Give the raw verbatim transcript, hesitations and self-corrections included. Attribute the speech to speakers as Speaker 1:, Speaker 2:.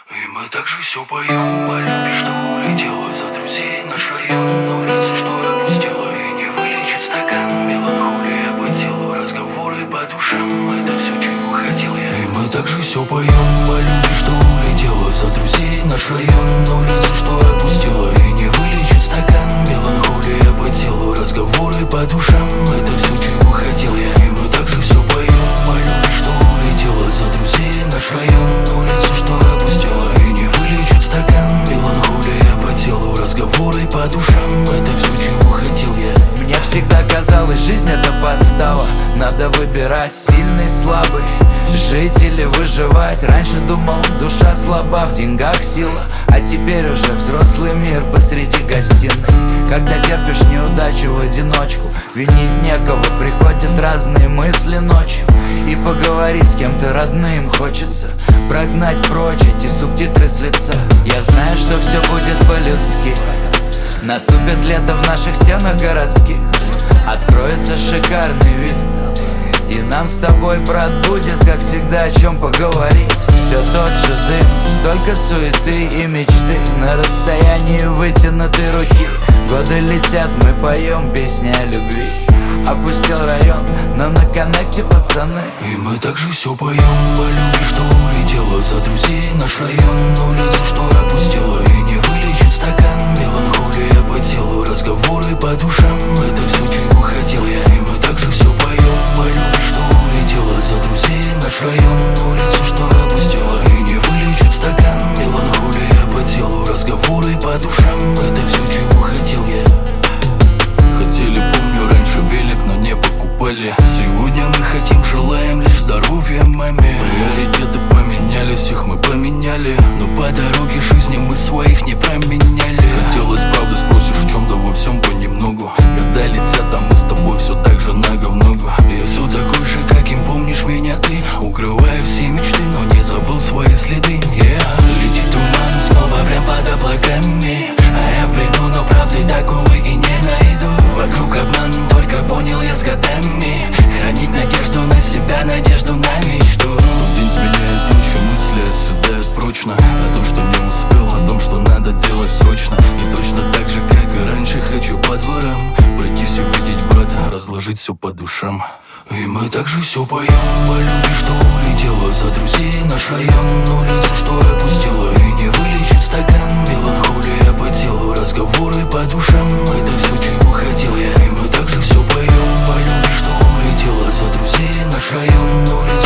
Speaker 1: И мы также все поем по любви, что улетела за друзей наш район, на улице, что опустила и не вылечит стакан. Меланхолия по телу, разговоры по душам, это все, чего хотел я. И мы также все поем по любви, что улетела за друзей наш район, на улице, что опустила и не вылечит стакан. Меланхолия по телу, разговоры по душам, это все, чего хотел я. И мы также все поем по любви, что улетела за друзей наш район, на улице, что опустила и не вылечит стакан. Меланхолия по телу, разговоры по душам, это все, чего хотел я.
Speaker 2: Мне всегда казалось, жизнь это подстава. Надо выбирать сильный, слабый, жить или выживать. Раньше думал, душа слаба, в деньгах сила. А теперь уже взрослый мир посреди гостиной. Когда терпишь неудачу в одиночку, винить некого, приходят разные мысли ночью. И поговорить с кем-то родным хочется, прогнать прочь эти субтитры с лица. Я знаю, что все будет по-людски. Наступит лето в наших стенах городских, откроется шикарный вид, и нам с тобой, брат, будет, как всегда, о чем поговорить. Все тот же дым, столько суеты и мечты на расстоянии вытянутой руки. Годы летят, мы поем песни о любви. Опустил район, но на коннекте пацаны.
Speaker 1: И мы также все поем по любви, что улетела за друзей наш район, на улицу, что опустила и не вылечит стакан. Меланхолия по телу, разговоры по душам, это все, чего хотел я. И мы также все поем по любви, что улетела за друзей наш район, на улицу, что опустила и не вылечит стакан. Меланхолия по телу, разговоры по душам, это все, чего хотел я. Хотели, помню, раньше велик, но не покупали. Сегодня мы хотим, желаем лишь здоровья маме. Приоритеты поменялись, их мы поменяли, но по дороге жизни мы своих не променяли. Хотелось правды, спросишь в чем, да во всем понемногу. Когда летят, а мы с тобой все так же нога в ногу. Я все такой же, каким помнишь меня ты. Укрываю все мечты, но не забыл свои следы. yeah. Летит туман снова прям под облаками, а я в бреду, но правды такого и не найду. Вокруг обман, только понял я с годами. Хранить надежду на себя, надежду на мечту. День сменяет ночью, мысли оседают прочно. О том, что не успел, о том, что надо делать срочно. И точно так же, как и раньше, хочу по дворам пройтись и увидеть брата, разложить все по душам. И мы также все поем по любви, что улетела за друзей наш район, на улицу, что опустила и не вылечит стакан. Меланхолия по телу, разговоры по душам, это все, чего хотел я. И мы также все поем по любви, что улетела за друзей наш район, на улицу,